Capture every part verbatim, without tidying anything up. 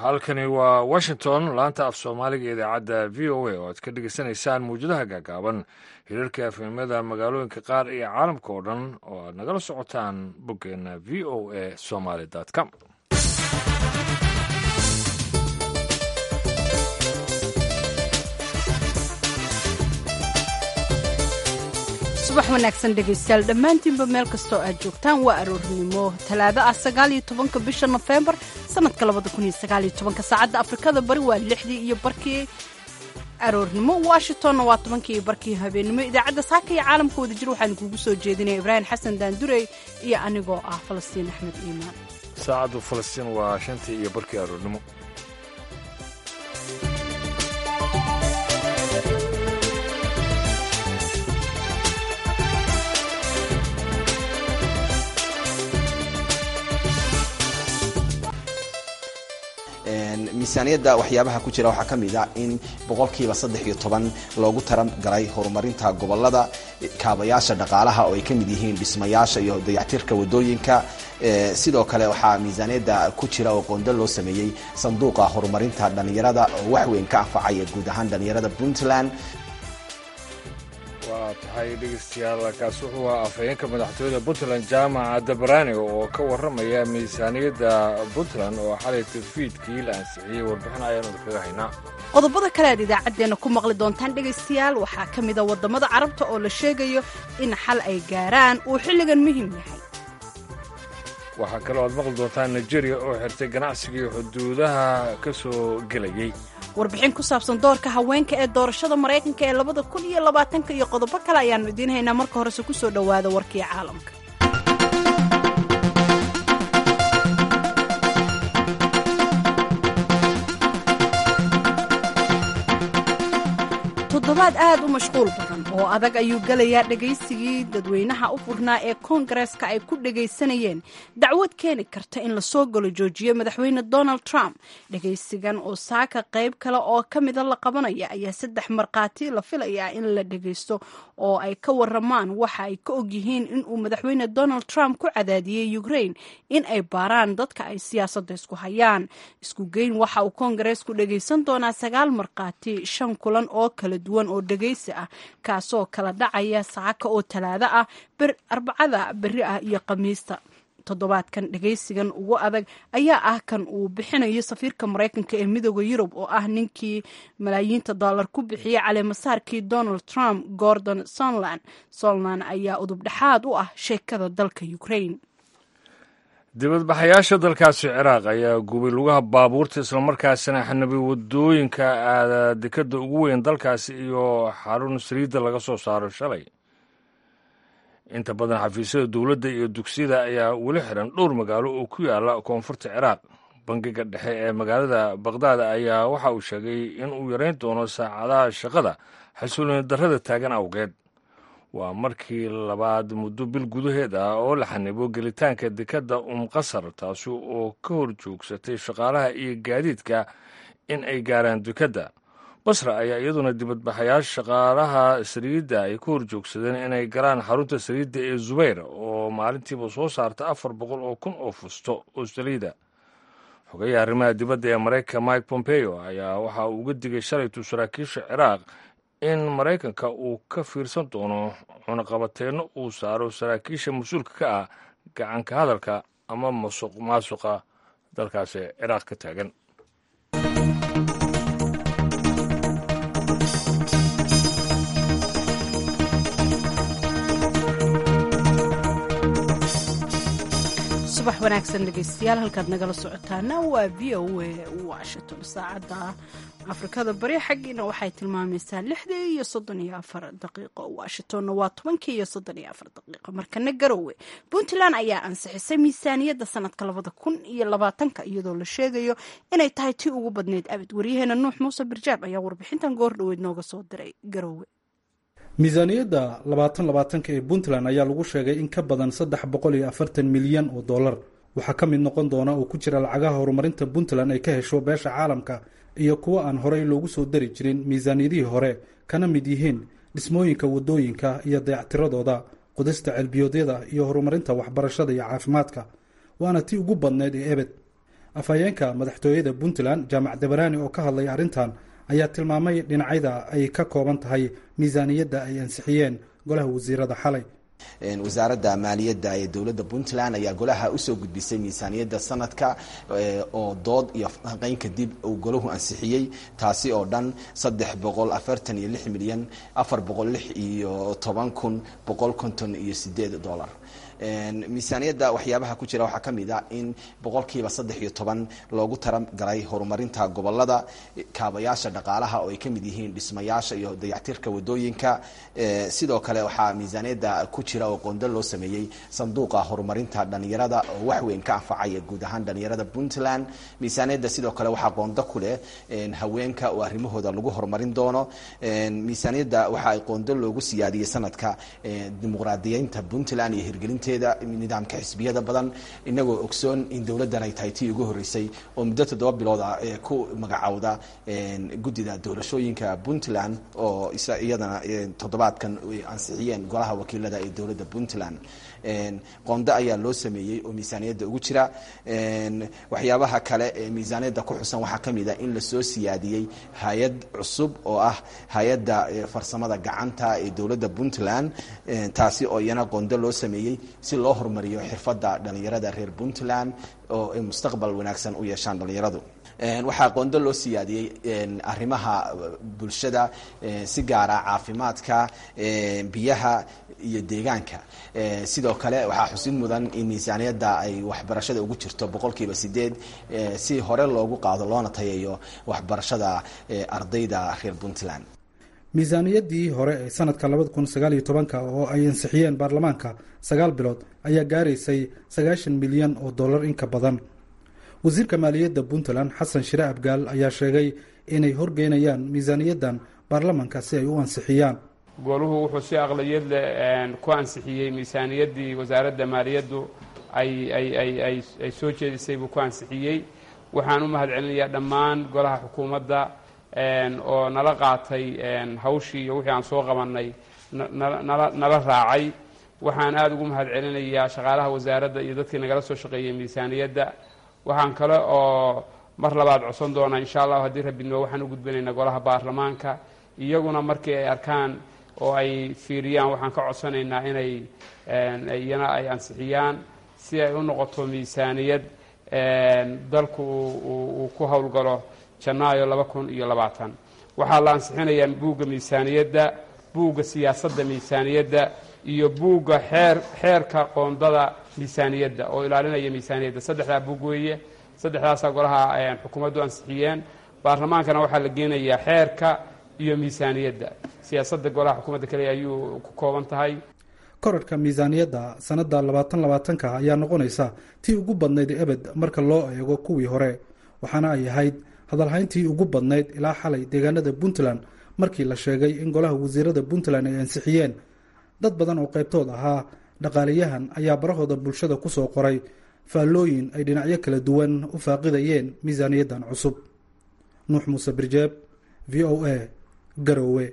halkani waa washington laanta af soomaaliga idaacadda v o a oo aad ka dhegaysanaysaan mawjadaha gaagaaban hirarka afhimada magaalooyinka qaar iyo caalamka oo dhan oo aad nagala socotaan boggeena v o a somaly com. subax wanaagsan dhegaystayaal dhammaantiinba meel kastoo aad joogtaan waa aroornimo talaado ah sagaal iyo tobanka bisha nofembar sanadka labada kun iyo sagaal iyo tobanka saacadda afrikada bari waa lixdii iyo barkii aroornimo washingtonna waa tobankii iyo barkii habeennimo idaacadda saaka iyo caalamka wada jir waxaan kuugu soo jeedinaya ibraahim xasan daandurey iyo anigoo ah falastiin axmed iimaan. saacaddu falastiin waa shantii iyo barkii aroornimo. miisaaniyadda waxyaabaha ku jira waxaa ka mid ah in boqolkiiba saddex iyo toban loogu talagalay horumarinta gobolada kaabayaasha dhaqaalaha oo ay ka mid yihiin dhismayaasha iyo dayactirka wadooyinka. sidoo kale waxaa miisaaniyadda ku jira oo qoonda loo sameeyey sanduuqa horumarinta dhallinyarada oo wax weyn ka anfacaya guud ahaan dhallinyarada puntland. waa tahay dhegeystayaal kaas wuxuu ahaa afhayeenka madaxtooyada puntland jaamaca dabarani oo ka warramaya miisaaniyadda puntland oo xalay tafiidkii la ansixiyey warbixin ayaanu kaga haynaa. qodobada kale aad idaacaddeenna ku maqli doontaan dhegaystayaal waxaa ka mid a waddamada carabta oo la sheegayo in xal ay gaaraan uu xilligan muhiim yahay. waxaa kaloo aad maqli doontaan nigeria oo xirtay ganacsigii xuduudaha ka soo gelayey. warbixin ku saabsan doorka haweenka ee doorashada maraykanka ee labada kun iyo labaatanka iyo qodobo kale ayaannu idiin haynaa. marka horese ku soo dhowaada warkii caalamka. toddobaad aad u mashquul badan oo adag ayuu gelayaa dhegaysigii dadweynaha u furnaa ee koongareeska ay ku dhegaysanayeen dacwad keeni karta in lasoo galo joojiyo madaxweyne donald trump. dhegaysigan oo saaka qayb kale oo ka mida la qabanaya ayaa saddex markhaati la filayaa in la dhegaysto oo ay ka waramaan waxa ay ka ogyihiin inuu madaxweyne donald trump ku cadaadiyey ukraine in ay baaraan dadka ay siyaasadda isku hayaan. isku geyn waxa uu koongareesku dhegaysan doonaa sagaal markhaati shan kulan oo kala duwan oo dhegaysi ah kaasoo kala dhacaya saaka oo talaado ah arbacada berri ah iyo khamiista. toddobaadkan dhegaysigan ugu adag ayaa ah kan uu bixinayo safiirka maraykanka ee midooda yurub oo ah ninkii malaayiinta dollar ku bixiyey caleemasaarkii donald trump gordon sonland. sonland ayaa udubdhexaad u ah sheekada dalka ukraine. dibadbaxayaasha dalkaasi ciraaq ayaa gubay lugaha baabuurta islamarkaasina xanabay wadooyinka aada dekadda ugu weyn dalkaasi iyo xarun saliidda laga soo saaro shalay. inta badan xafiisyada dowladda iyo dugsiyada ayaa weli xiran dhowr magaalo oo ku yaala koonfurta ciraaq. bangiga dhexe ee magaalada baqdaad ayaa waxa uu sheegay in uu yarayn doono saacadaha shaqada xasuulini darrada taagan awgeed. waa markii labaad muddo bil gudaheed ah oo la xanibo gelitaanka dekadda umqasar taasi oo ka hor joogsatay shaqaalaha iyo gaadiidka in ay gaaraan dekadda. basra ayaa iyaduna dibadbaxayaasha shaqaalaha saliidda ay ka hor joogsadeen inay galaan xarunta saliidda ee zubayr oo maalintiiba soo saarta afar boqol oo kun oo fusto oo saliida. xogayaha arrimaha dibadda ee maraykanka mike pompeo ayaa waxa uu uga digay shalaytu saraakiisha ciraaq in maraykanka uu ka fiirsan doono cunaqabateenno uu saaro saraakiisha mas-uulka ka ah gacanka hadalka ama masuq maasuqa dalkaasi ciraaq ka taagan. subax wanaagsan dhegaystayaal halkaad nagala socotaana waa v o a washington. saacadda afrikada bari xaggiina waxay tilmaamaysaa lixdii iyo soddon iyo afar daqiiqo washingtonna waa tobankii iyo soddon iyo afar daqiiqo. markana garowe puntland ayaa ansixisay miisaaniyadda sanadka labada kun iyo labaatanka iyadoo la sheegayo inay tahay tii ugu badnayd abid. waryaheena nuux muuse birjaab ayaa warbixintan goor dhoweed nooga soo diray garowe. miisaaniyadda labaatan labaatanka ee puntland ayaa lagu sheegay in ka badan saddex boqol iyo afartan milyan oo dollar waxaa ka mid noqon doona oo ku jira lacagaha horumarinta puntland ay ka hesho beesha caalamka iyo kuwa aan horey loogu soo dari jirin miisaaniyadihii hore kana mid yihiin dhismooyinka wadooyinka iyo dayactiradooda, qodista celbiyoodyada iyo horumarinta waxbarashada iyo caafimaadka, waana tii ugu badneyd ee ebed. afhayeenka madaxtooyada puntland jaamac dabaraani oo ka hadlay arrintan ayaa tilmaamay dhinacyada ay ka kooban tahay miisaaniyadda ay ansixiyeen golaha wasiirada xalay. wasaaradda maaliyadda ee dowladda puntland ayaa golaha usoo gudbisay miisaaniyadda sanadka oo dood iyo falanqeyn kadib uu golahu ansixiyey, taasi oo dhan saddex boqol afartan iyo lix milyan afar boqol lix iyo toban kun boqol konton iyo sideed dollar. miisaaniyadda waxyaabaha ku jira waxaa ka mid a in boqolkiiba saddex iyo toban loogu talagalay horumarinta gobolada, kaabayaasha dhaqaalaha oo ay ka mid yihiin dhismayaasha iyo dayactirka wadooyinka. sidoo kale waxaa miisaaniyadda ku jira oo qondo loo sameeyey sanduuqa horumarinta dhalinyarada oo wax weyn ka anfacaya guud ahaan dhalinyarada puntland. miisaaniyadda sidoo kale waxaa qondo ku leh haweenka oo arrimahooda lagu horumarin doono. miisaaniyadda waxa ay qondo loogu siyaadiyey sanadka dimuqraadiyeynta puntland iyo hirgelinta nidaamka xisbiyada badan, inagoo ogsoon in dowladdan ay tahay tii ugu horeysay oo muddo toddoba bilood ah ee ku magacowda guddida doorashooyinka puntland oo iyadana toddobaadkan ansixiyeen golaha wakiilada ee dowladda puntland. qondo ayaa loo sameeyey oo miisaaniyadda ugu jira. waxyaabaha kale ee miisaaniyadda ku xusan waxaa ka mid a in lasoo siyaadiyey hay-ad cusub oo ah hay-adda farsamada gacanta ee dowladda puntland, taasi oo iyana qondo loo sameeyey si loo horumariyo xirfadda dhalinyarada reer puntland oo ay mustaqbal wanaagsan u yeeshaan dhalinyaradu. waxaa qondo loo siyaadiyey arrimaha bulshada, si gaara caafimaadka, biyaha iyo deegaanka. sidoo kale waxaa xusid mudan in miisaaniyadda ay waxbarashada ugu jirto boqolkiiba sideed si hore loogu qaado loona tayeeyo waxbarashada ardayda reer puntland. miisaaniyaddii hore ee sanadka labada kun sagaal iyo tobanka oo ay ansixiyeen baarlamaanka sagaal bilood ayaa gaaraysay sagaashan milyan oo dollar in ka badan. wasiirka maaliyadda puntland xasan shire abgaal ayaa sheegay inay horgeynayaan miisaaniyaddan baarlamaanka si ay u ansixiyaan. goluhu wuxuu si aqlabiyad leh ku ansixiyey miisaaniyaddii wasaaradda maaliyaddu ay ay ay ay ay soo jeedisay buu ku ansixiyey. waxaan u mahadcelinayaa dhammaan golaha xukuumadda oo nala qaatay hawshii iyo wixii aan soo qabanay nala raacay. waxaan aada ugu mahadcelinayaa shaqaalaha wasaaradda iyo dadkii nagala soo shaqeeyey miisaaniyadda. waxaan kale oo mar labaad codsan doonaa insha allah haddii rabidnimo waxaan u gudbinaynaa golaha baarlamaanka, iyaguna markii ay arkaan oo ay fiiriyaan waxaan ka codsanaynaa inay iyana ay ansixiyaan si ay u noqoto miisaaniyad dalku uu ku howlgalo janaayo laba kun iyo labaatan. waxaa la ansixinayaa buugga miisaaniyadda, buugga siyaasadda miisaaniyadda iyo buugga xeer xeerka qoondada miisaaniyadda oo ilaalinaya miisaaniyadda. saddexdaa buug weeye, saddexdaasaa golaha xukuumaddu ansixiyeen. baarlamaankana waxaa la geenayaa xeerka iyo miisaaniyadda. siyaasadda golaha xukuumadda kaliya ayuu ku kooban tahay. korarhka miisaaniyadda sanadda labaatan labaatanka ayaa noqonaysa tii ugu badnayd ebed marka loo eego kuwii hore, waxaana ay ahayd hadalhayntii ugu badnayd ilaa xalay deegaanada puntland markii la sheegay in golaha wasiirada puntland ay ansixiyeen. dad badan oo qaybtood ahaa dhaqaalayahan ayaa barahooda bulshada ku soo qoray faallooyin ay dhinacyo kala duwan u faaqidayeen miisaaniyaddan cusub. nuux muuse birjeeb, v o a, garowe.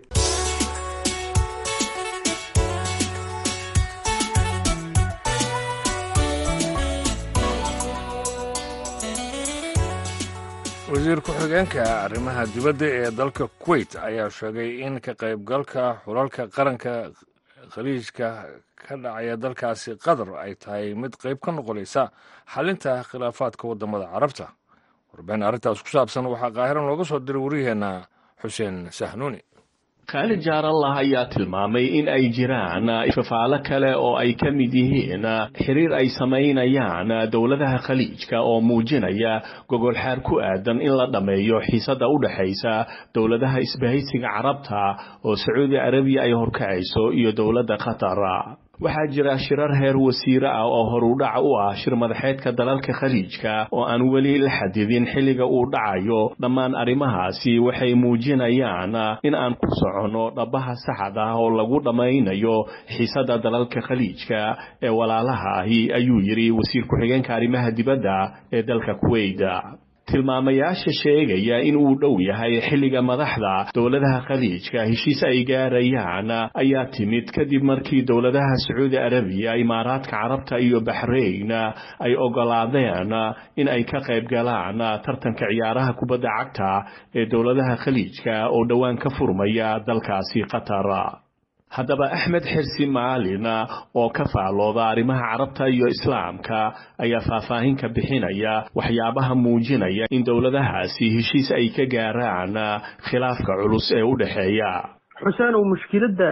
wasiir ku-xigeenka arrimaha dibadda ee dalka kuwait ayaa sheegay in ka qaybgalka xulalka qaranka khaliijka ka dhacaya dalkaasi qatar ay tahay mid qayb ka noqonaysa xalinta khilaafaadka waddamada carabta. warbixin arrintaas ku saabsan waxaa qaahiran looga soo diray wariyaheenna xuseen sahnuuni. khaalid jaarallah ayaa tilmaamay in ay jiraan ifafaalo kale oo ay ka mid yihiin xiriir ay samaynayaan dowladaha khaliijka oo muujinaya gogolxaar ku aadan in la dhammeeyo xiisada u dhaxaysa dowladaha isbahaysiga carabta oo sacuudi carabiya ay horkacayso iyo dowladda qatar. waxaa jira shirar heer wasiire ah oo horudhac u ah shir madaxeedka dalalka khaliijka oo aan weli la xadidin xilliga uu dhacayo. dhammaan arrimahaasi waxay muujinayaan in aan ku soconno dhabaha saxda ah oo lagu dhammaynayo xiisada dalalka khaliijka ee walaalaha ahi, ayuu yidhi wasiir ku-xigeenka arrimaha dibadda ee dalka kuwait. tilmaamayaasha sheegaya in uu dhow yahay xilliga madaxda dowladaha khaliijka heshiis ay gaarayaan ayaa timid kadib markii dowladaha Sacuudi Arabiya, Imaaraadka Carabta iyo Bahrain ay ogolaadeen in ay ka qayb galaan tartanka ciyaaraha kubadda cagta ee dowladaha khaliijka oo dhawaan ka furmaya dalkaasi Qatar. haddaba Axmed Xirsi Maalin oo ka faalooda arrimaha carabta iyo islaamka ayaa faahfaahin ka bixinaya waxyaabaha muujinaya in dowladahaasi heshiis ay ka gaaraan khilaafka culus ee u dhaxeeya. xuseen oo mushkilada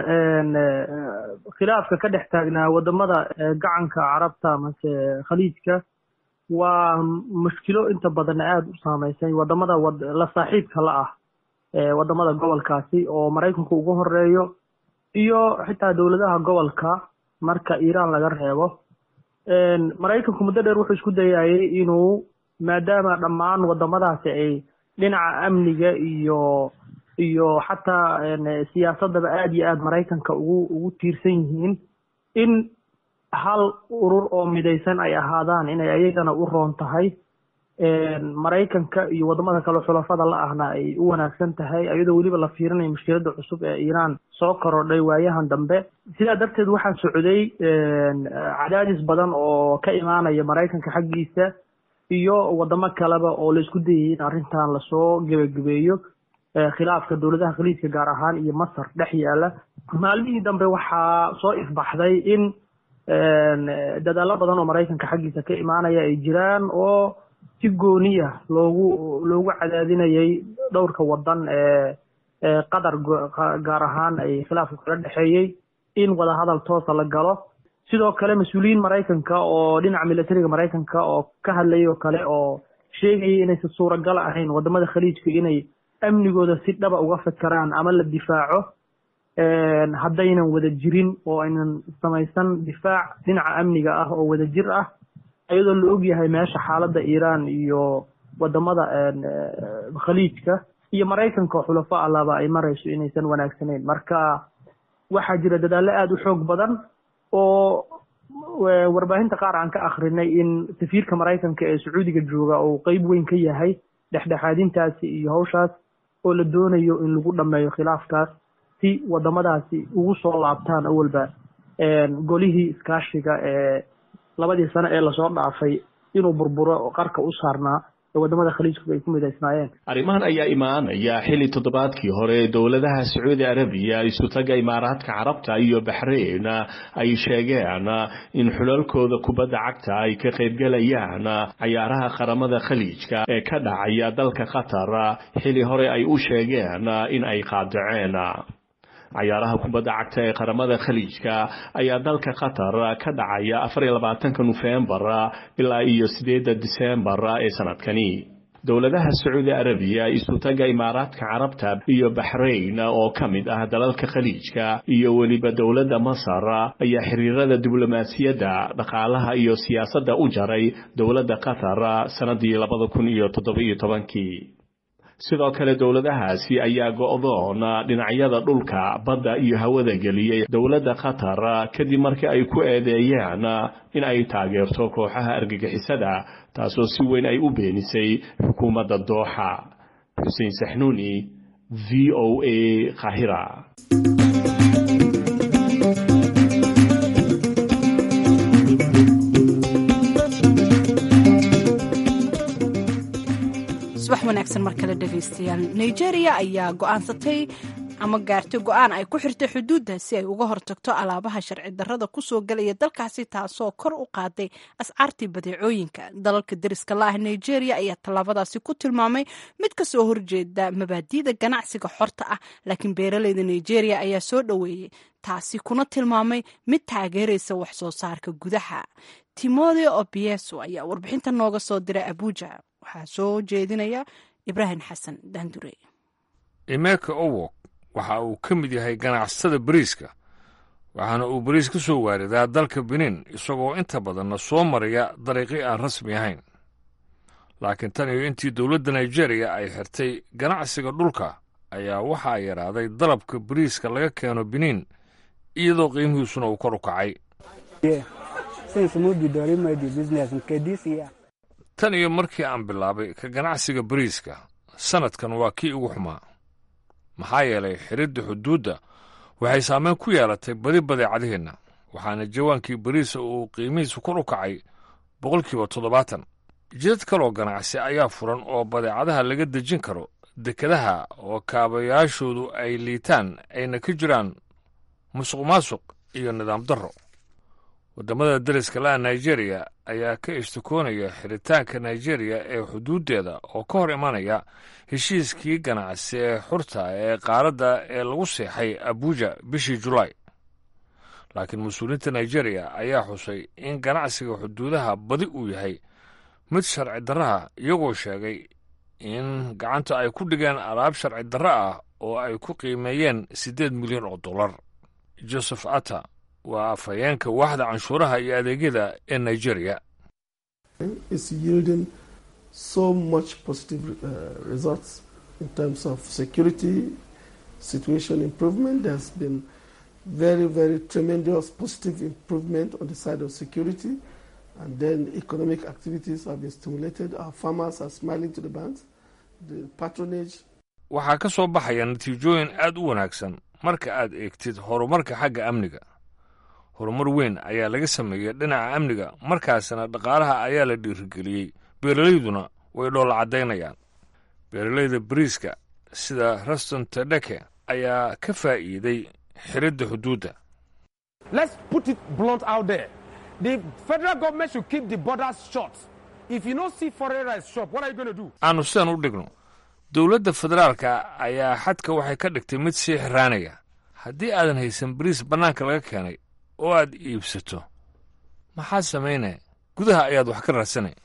khilaafka ka dhex taagnaa wadamada gacanka carabta ama khaliijka waa mushkilo inta badan aad u saameysay wadamada la saaxiibka la ah ee wadamada gobolkaasi oo Mareykanku ugu horeeyo iyo xitaa dawladaha gobolka marka Iran laga reebo. een Mareykanku muddo dheer wuxuu isku dayay inuu maadaama dhammaan wadamadaasi ay dhinaca amniga iyo iyo xataa siyaasadda aad iyo aad Mareykanka ugu ugu tiirsan yihiin in hal urur oo midaysan ay ahaadaan inay ayagana u roon tahay een Mareykanka iyo wadamada kale xulafada la ahna ay u wanaagsan tahay ayadoo waliba la fiirinayo mushkilada cusub ee Iran soo korodhay waayahan dambe. sidaa darteed waxaa socday een cadaadis badan oo ka imaanaya Mareykanka xaggiisa iyo wadamo kaleba oo la isku dayay in arrintan la soo gabagabeeyo khilaafka dowladaha khaliijka gaar ahaan iyo Masar dhex yaala. maalmihii dambe waxaa soo ifbaxday in een dadaalo badan oo Mareykanka xaggiisa ka imaanaya ay jiraan oo si gooniya loogu loogu cadaadinayay dhowrka wadan ee ee Qatar gaar ahaan ay khilaafku kala dhaxeeyay in wada hadal toos la galo. sidoo kale mas'uuliyiin Mareykanka oo dhinaca militariga Mareykanka oo ka hadlay oo kale oo sheegay inay si suuragal ahayn wadamada khaliijka inay amnigooda si dhab ah uga fakaraan ama la difaaco een haddaynan wada jirin oo aynan samaysan difaac dhinaca amniga ah oo wada jir ah ayadoo la og yahay meesha xaaladda Iran iyo wadamada een khaliijka iyo Mareykanka xulafo alaba ay marayso inaysan wanaagsaneyn. marka waxaa jira dadaalo aad u xoog badan oo warbaahinta qaar aan ka akhrinay in safiirka Mareykanka ee Sacuudiga jooga oo qayb weyn ka yahay dhexdhexaadintaasi iyo hawshaas oo la doonayo in lagu dhameeyo khilaafkaas si wadamadaasi ugu soo laabtaan awalba een golihii iskaashiga ee labadii sano ee la soo dhaafay inuu burburo oo qarka u saarnaa wadamada khaliijku ay ku midaysnaayeen. arrimahan ayaa imaanaya xilli toddobaadkii hore dowladaha Sacuudi Arabiya, Isutaga Imaaraadka Carabta iyo Bahrain ay sheegeen in xulalkooda kubadda cagta ay ka qayb galayaan ciyaaraha qaramada khaliijka ee ka dhacaya dalka Qatar xilli hore ay u sheegeen in ay qaadaceen. ciyaaraha kubadda cagta ee qaramada khaliijka ayaa dalka Qatar ka dhacaya afar iyo labaatanka November ilaa iyo sideedda December ee sanadkani. dowladaha Sacuudi Arabiya, Isutaga Imaaraadka Carabta iyo Bahrain oo kamid ah dalalka khaliijka iyo waliba dowladda Masar ayaa xiriirada diblomaasiyadda, dhaqaalaha iyo siyaasadda u jaray dowladda Qatar sanadii laba kun iyo toddoba iyo toban. sidoo kale dowladahaasi ayaa go'doon dhinacyada dhulka, badda iyo hawada geliyay dowladda Qatar kadib markii ay ku eedeeyeen in ay taageerto kooxaha argagixisada taasoo si weyn ay u beenisay xukuumadda Dooxa. Xuseen Saxnuuni, V O A, Qaahira. wanaagsan markale dhegaystayaal. Nigeria ayaa go'aansatay ama gaartay go'aan ay ku xirtay xuduudda si ay uga hortagto alaabaha sharci darrada ku soo galaya dalkaasi taasoo kor u qaaday ascaartii badeecooyinka. dalalka deriska la ah Nigeria ayaa tallaabadaasi ku tilmaamay mid ka soo horjeeda mabaadi'da ganacsiga xorta ah, laakiin beeraleyda Nigeria ayaa soo dhoweeyay taasi kuna tilmaamay mid taageeraysa wax soo saarka gudaha. Timothy Obieso ayaa warbixinta nooga soo diray Abuja. waxaa soo jeedinaya Ibrahim Xasan Dandure. Emeka Owok waxa uu ka mid yahay ganacsatada bariiska, waxaana uu bariis ka soo waaridaa dalka Benin isagoo inta badanna soo maraya dariiqi aan rasmi ahayn. laakiin tan iyo intii dowladda Nigeria ay xirtay ganacsiga dhulka ayaa waxaa yaraaday dalabka bariiska laga keeno Benin iyadoo qiimihiisuna uu kor u kacay. tan iyo markii aan bilaabay ka ganacsiga bariiska sannadkan waa kii ugu xumaa maxaa yeelay xiridda xuduudda waxay saameyn ku yeelatay badi badeecadaheenna waxaana jawaankii bariisa uu qiimihiisu kor u kacay boqolkiiba toddobaatan jidad kaloo ganacsi ayaa furan oo badeecadaha laga dejin karo dekedaha oo kaabayaashoodu ay liitaan ayna ka jiraan musuq maasuq iyo nidaam darro waddamada dariska la'a nigeriya ayaa ka ishtakoonaya xiritaanka nigeriya ee xuduuddeeda oo ka hor imanaya heshiiskii ganacsi ee xurta ee qaaradda ee lagu seexay abuja bishii julaay laakiin mas-uuliyiinta nigeriya ayaa xusay in ganacsiga xuduudaha badi uu yahay mid sharci darraha iyagoo sheegay in gacanta ay ku dhigeen alaab sharci darro ah oo ay ku qiimeeyeen siddeed milyan oo dollar joseph atta waa afhayeenka waaxda canshuuraha iyo adeegyada ee nigeriya so much positive uh, results in terms of security situation improvement. There's been very, very tremendous positive improvement on the side of security, and then economic activities have been stimulated. Our farmers are smiling to the banks. The patronage. waxaa ka soo baxaya natiijooyin aad u wanaagsan marka aad eegtid horumarka xagga amniga horumar weyn ayaa laga sameeyey dhinaca amniga markaasna dhaqaalaha ayaa la dhiirigeliyey beeralayduna way dhoola caddaynayaan beeralayda bariiska sida raston tedeke ayaa ka faa'iiday xiridda xuduudda Let's put it blunt out there. The federal government should keep the borders shut. If you don't see foreign rice shop, what are you going to do? aanu sidaan u dhigno dowladda federaalka ayaa xadka waxay ka dhigtay mid sii xiraanaya haddii aadan haysan bariis bannaanka laga keenay oo aad iibsato maxaad samaynaya gudaha ayaad wax ka raadsanay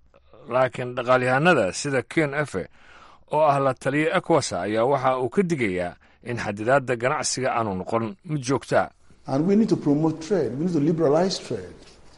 laakiin dhaqaalyahanada sida ken efe oo ah la taliya ekwasa ayaa waxa uu ka digayaa in xadidaadda ganacsiga aanu noqon mid joogtaa And we need to promote trade. We need to liberalize trade.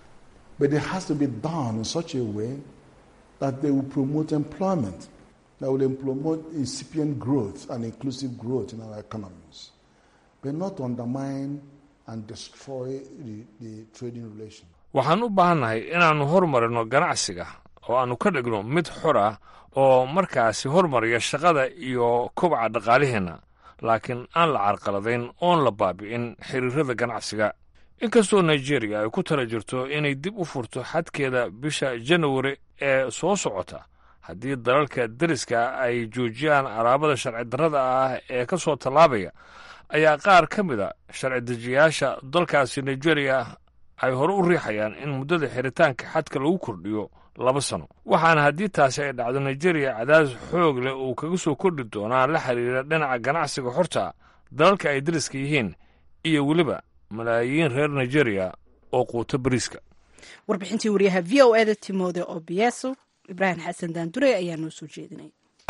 But it has to be done in such a way that they will promote employment, that will promote incipient growth and inclusive growth in our economies, but not undermine and destroy the, the trading relation. waxaan u baahannahay inaannu hormarino ganacsiga oo aannu ka dhigno mid xor ah oo markaasi hormariya shaqada iyo kobaca dhaqaaliheenna laakiin aan la carqaladayn oon la baabi'in xiriirada ganacsiga inkastoo nigeriya ay ku tala jirto inay dib u furto xadkeeda bisha janawari ee soo socota haddii dalalka deriska ay joojiyaan alaabada sharci darrada ah ee ka soo tallaabaya ayaa qaar ka mida sharci dejiyaasha dalkaasi nigeriya ay hore u riixayaan in muddada xiritaanka xadka lagu kordhiyo laba sano waxaana haddii taasi ay dhacdo nigeriya cadaadis xoog leh uu kaga soo kordhi doonaa la xiriira dhinaca ganacsiga xorta dalalka ay deriska yihiin iyo weliba malaayiin reer nigeriya oo quuta bariiska warbixintii wariyaha v o eda timode obieso ibraahim xasan daandure ayaa noo soo jeedinay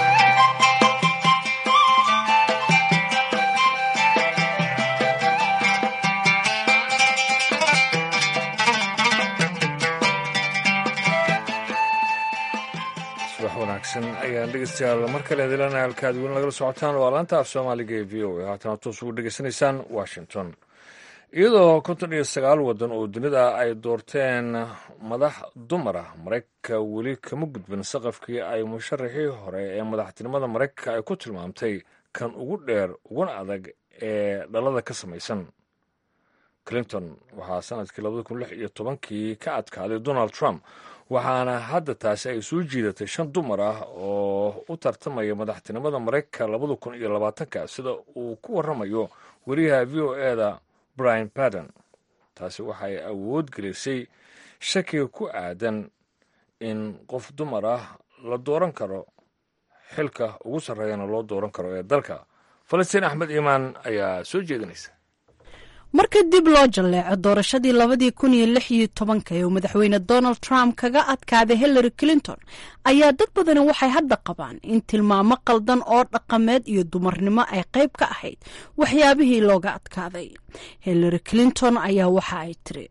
wanaagsan ayaan dhegeystayaal mar kale dilana halkaad weli nagala socotaan waa laanta af soomaaliga ee v o a haatana toos ugu dhegeysanaysaan washington iyadoo konton iyo sagaal waddan oo dunida ay doorteen madax dumar ah maraykanka weli kama gudbin saqafkii ay musharaxii hore ee madaxtinimada maraykanka ay ku tilmaamtay kan ugu dheer uguna adag ee dhalada ka samaysan clinton waxaa sanadkii labada kun lix iyo tobankii ka adkaaday donald trump waxaana hadda taasi ay soo jiidatay shan dumar ah oo u tartamaya madaxtinimada maraykanka labada kun iyo labaatanka sida uu ku warramayo wariyaha v o eda brian baden taasi waxay awood gelisay shakiga ku aadan in qof dumar ah la dooran karo xilka ugu sarreeyana loo dooran karo ee dalka falastiin axmed iimaan ayaa soo jeedinaysa marka dib loo jalleeco doorashadii labadii kun iyo lix iyo tobanka ee uu madaxweyne donald trump kaga adkaaday hillary clinton ayaa dad badani waxay hadda qabaan in tilmaamo qaldan oo dhaqameed iyo dumarnimo ay qayb ka ahayd waxyaabihii looga adkaaday hillary clinton ayaa waxa ay tiri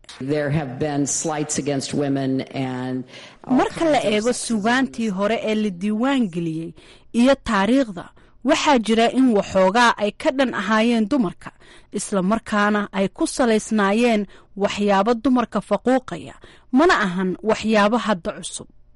marka la eego sugaantii hore ee la diiwaan geliyey iyo taariikhda waxaa jira in waxoogaa ay ka dhan ahaayeen dumarka isla markaana ay ku salaysnaayeen waxyaabo dumarka faquuqaya mana ahan waxyaabo hadda cusub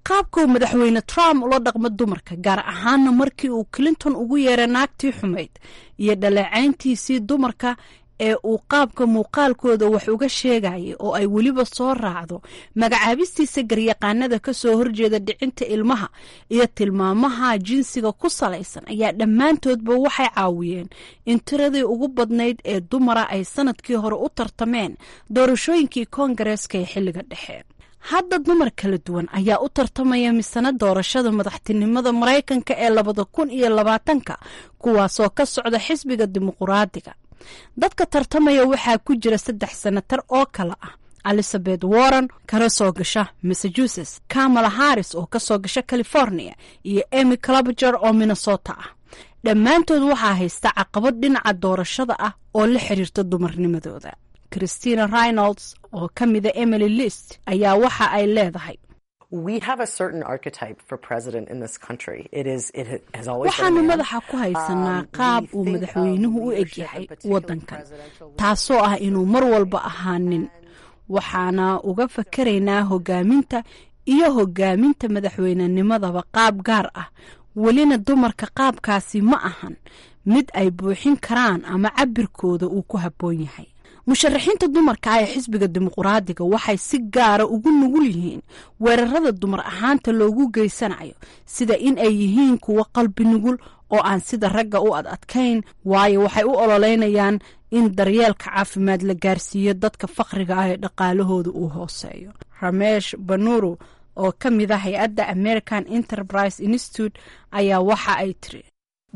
qaabka uu madaxweyne Trump ula dhaqmo dumarka gaar ahaanna markii uu Clinton ugu yeeray naagtii xumayd iyo dhaleecayntiisii dumarka ee uu qaabka muuqaalkooda wax uga sheegayay oo ay weliba soo raacdo magacaabistiisa garyaqaanada ka soo horjeeda dhicinta ilmaha iyo tilmaamaha jinsiga ku salaysan ayaa dhammaantoodba waxay caawiyeen in tiradii ugu badnayd ee dumara ay sanadkii hore u tartameen doorashooyinkii koongareeska ee xilliga dhexe. hadda dumar kala duwan ayaa u tartamaya misana doorashada madaxtinimada Mareykanka ee labada kun iyo labaatanka kuwaasoo ka socda xisbiga dimuqraadiga. dadka tartamaya waxaa ku jira saddex senatar oo kala ah Elizabeth Warren ka soo gasha Massachusetts, Kamala Harris oo ka soo gasha California iyo Amy Klobuchar oo Minnesota ah. dhammaantood waxaa haysta caqabad dhinaca doorashada ah oo la xiriirta dumarnimadooda. Christina Reynolds oo ka mid ah Emily List ayaa waxa ay leedahay We have a certain archetype for president in this country. It is it has always waxaanu madaxa ku haysanaa qaab uu madaxweynuhu u egyahay waddankan taasoo ah inuu mar walba ahaanin. waxaana uga fakaraynaa hogaaminta iyo hogaaminta madaxweynenimadaba qaab gaar ah. welina dumarka qaabkaasi ma ahan mid ay buuxin karaan ama cabirkooda uu ku habboon yahay. musharaxiinta dumarka ee xisbiga dimuqraadiga waxay si gaara ugu nugul yihiin weerarada dumar ahaanta loogu geysanayo sida in ay yihiin kuwa qalbi nugul oo aan sida ragga u ad adkayn waayo waxay u ololeynayaan in daryeelka caafimaad la gaarsiiyo dadka faqriga ah ee dhaqaalahooda uu hooseeyo. Ramesh Banuru oo ka mid ah hay-adda American Enterprise Institute ayaa waxa ay tiri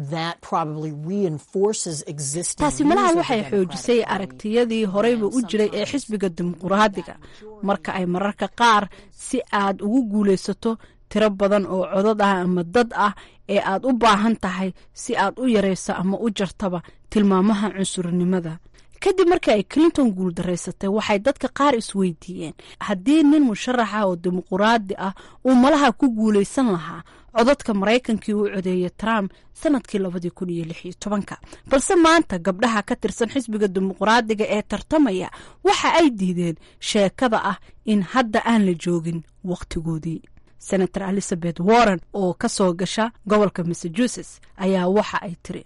taasi malaha waxay xoojisay aragtiyadii horeyba u jiray ee xisbiga dimuqraadiga marka ay mararka qaar si aad ugu guulaysato tiro badan oo codad ah ama dad ah ee aad u baahan tahay si aad u yarayso ama u jartaba tilmaamaha cunsurnimada. kadib markii ay Clinton guul daraysatay waxay dadka qaar isweydiiyeen haddii nin musharax ah oo dimuqraadi ah uu malaha ku guulaysan lahaa codadka Mareykankii uu codeeyay Trump sanadkii labada kun iyo lix iyo tobanka. balse maanta gabdhaha ka tirsan xisbiga dimuqraadiga ee tartamaya waxa ay diideen sheekada ah in hadda aan la joogin waqtigoodii. Senator Elizabeth Warren oo ka soo gasha gobolka Massachusetts ayaa waxa ay tiri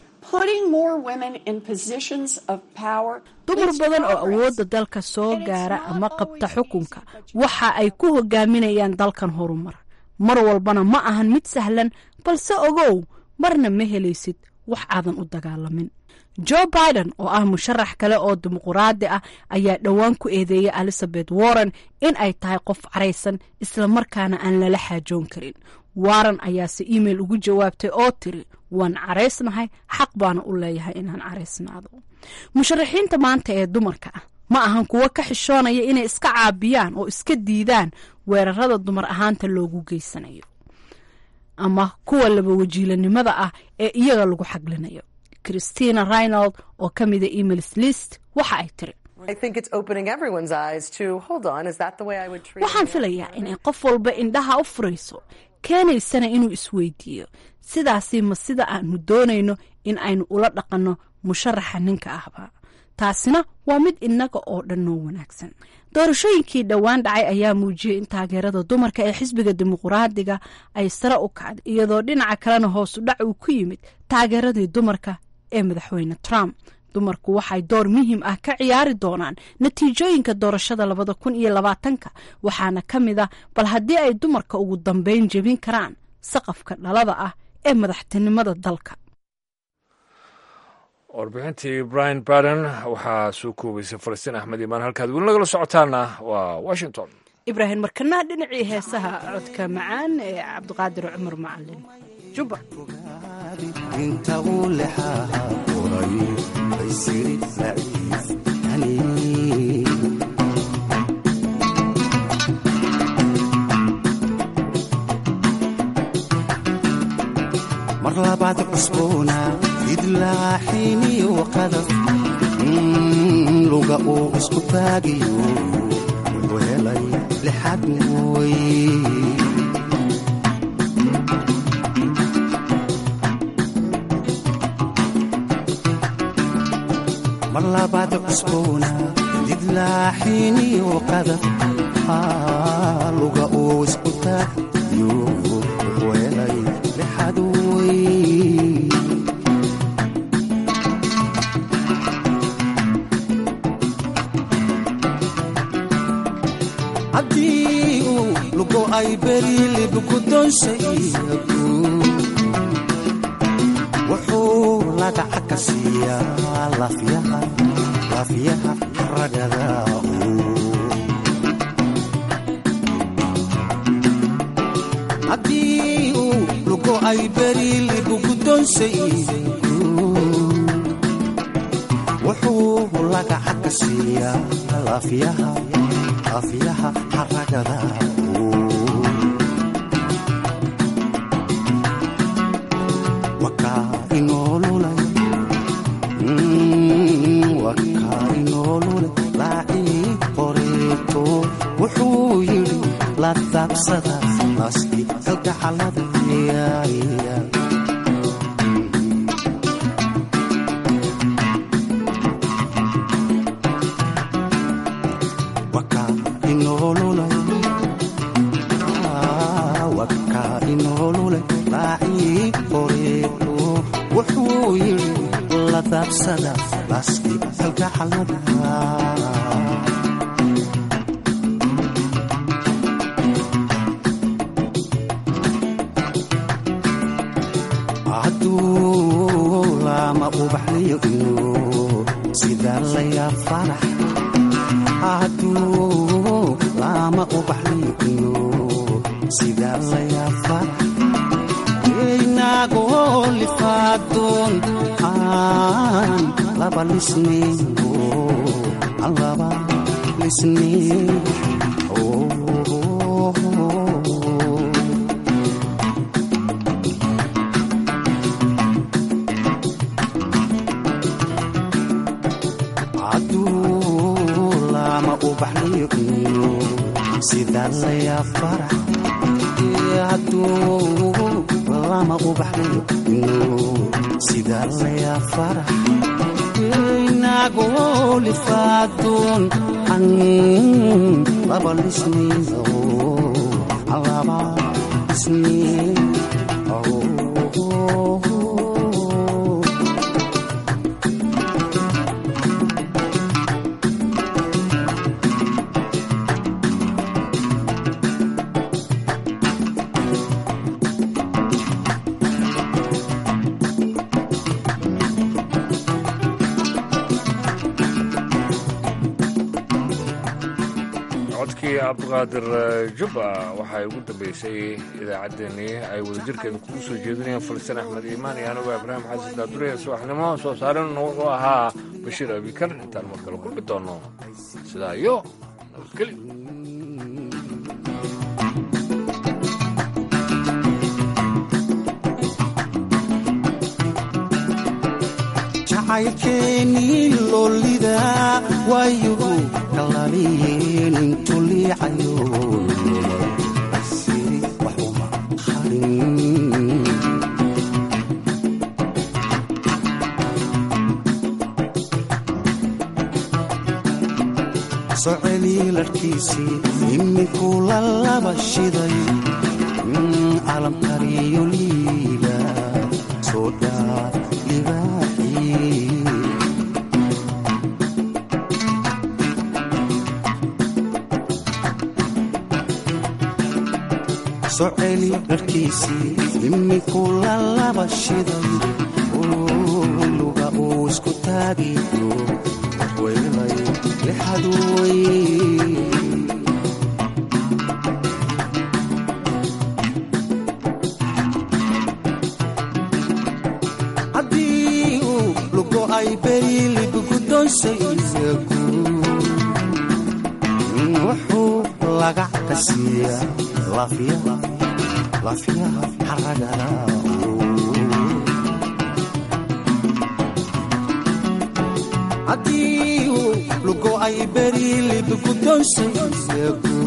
dumar badan oo awoodda dalka soo gaara ama qabta xukunka waxa ay ku hogaaminayaan dalkan horumar. mar walbana ma ahan mid sahlan balse ogow marna ma helaysid wax aadan u dagaalamin. Joe Biden oo ah musharax kale oo dimuqraadi ah ayaa dhowaan ku eedeeyay Elizabeth Warren in ay tahay qof caraysan isla markaana aan lala xaajoon karin. Warren ayaa si email ugu jawaabtay oo tiri waan caraysnahay xaq baana u leeyahay inaan caraysnaado. musharaxiinta maanta ee dumarka ah ma ahan kuwa ka xishoonaya inay iska caabiyaan oo iska diidaan weerarada dumar ahaanta loogu geysanayo ama kuwa laba wajiilanimada ah ee iyaga lagu xaglinayo. Christina Reynolds oo ka mid ah Emily List waxa ay tiri waxaan filayaa inay qof walba indhaha u furayso keenaysana inuu isweydiiyo sidaasi ma sida aanu doonayno in aynu ula dhaqanno musharaxa ninka ahba. taasina waa mid inaga oo dhan noo wanaagsan. doorashooyinkii dhowaan dhacay ayaa muujiyay in taageerada dumarka ee xisbiga dimuqraadiga ay sare u kacday iyadoo dhinaca kalena hoos u dhac uu ku yimid taageeradii dumarka ee madaxweyne Trump. dumarku waxay door muhiim ah ka ciyaari doonaan natiijooyinka doorashada labada kun iyo labaatanka waxaana ka mid ah bal haddii ay dumarka ugu dambeyn jebin karaan saqafka dhalada ah ee madaxtinimada dalka. warbixintii Brian Baden waxaa soo koobaysay Falastiin Axmed Imaan. halkaad weli nagala socotaana waa Washington. Ibrahim markana dhinacii heesaha codka macaan ee Cabdiqaadir Cumar Macalin juba inta uu leexaha qoray baysiri laciif ani mar labaad cusboona idlaaxiniyo qadaf luga uu isku taagiyo wuxuu helay lixad mooy mar labaad cusboona idlaaxiniyo qadaf luga uu isku taagiyo raagiyo wuxuu helay lixad weyn haddii uu lugo ay beri libgudonshayagu wuxuu lagaca ka siiyaa lafyaha lafyaha ragada haddii uu lugo ay beri libgudonshayagu wuxuu lagaca ka siiyaa lafyaha lafyaha ragada wuxuu yidhi la daabsada naaskii kalgacalada wuxuu yidhi la daabsada naaskii kalgacalada abduqaadir jubba waxay ugu dambaysay idaacaddeenii ay wadajirkeeda kugu soo jeedinayaan falistiin axmed iimaan iyo anigoo ibraahim xasan daaduriya subaxnimo soo saarana wuxuu ahaa bashiir abikar intaan mar kale kulmi doono sidaa iyo nabadgelyo jacaylkeennii loolida waayuhu kalaaliyeen intu liicayo asiri waxuma harin soo celii larkiisii iminkuu la laba shiday calamkariyo liila soo dhaa libaaxii soo celi dharkiisii iminkuu la laba shiday luga uu isku taagiyo weelay lixad weyn haddii uu lugo ay beri libgudonshayagu wuxuu lagac ka siiyaa lafyaha lafyaha ragada haddii uu lugo ay beri libgudonshayagu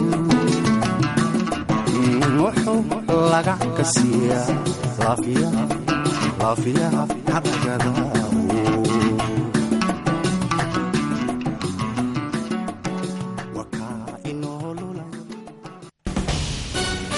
wuxuu lagac ka siiyaa lafyaha lafyaha ragada